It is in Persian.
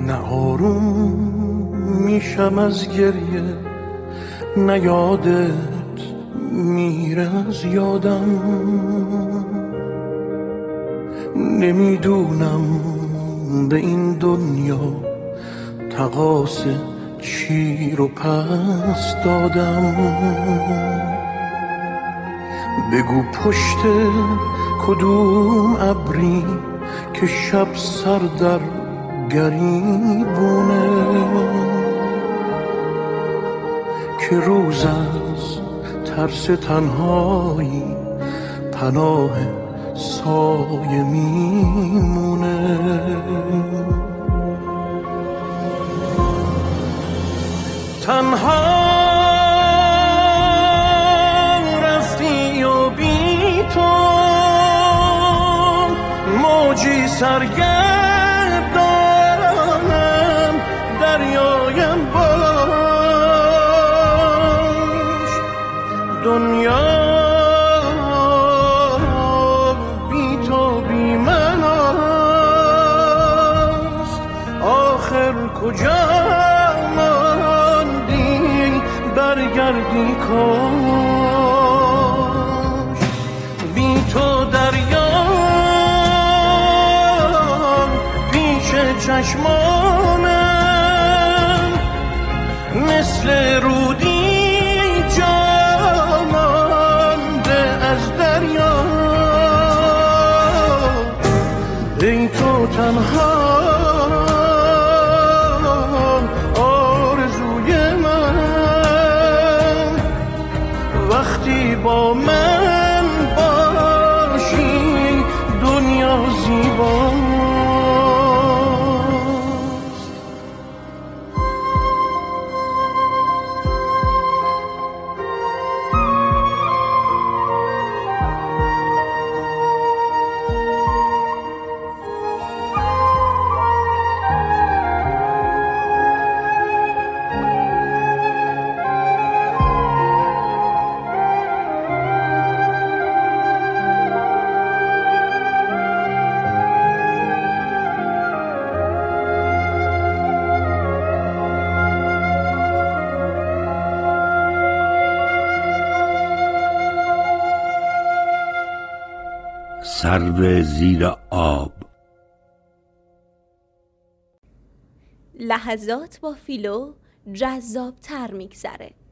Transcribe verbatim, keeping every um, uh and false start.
نه آروم میشم از گریه، نه یادت میره از یادم. نمیدونم به این دنیا تقاص چی رو پس دادم. بگو پشت کدوم ابری که شب سر در گریبونه، که روز از ترس تنهایی پناه سایه میمونه. تنها رفتی و بی تو موجی سرگردانم، دریایم باش. دنیا بی تو بی من است، آخر کجا ماندی برگردی کاش. بی تو دریام پیش چشمانم، مثل رودی جامانده از دریا. ای تو تنها آرزوی من، وقتی با من باشی دنیا زیباست. سرو زیر آب. لحظات با فیلو جذاب‌تر میگذره.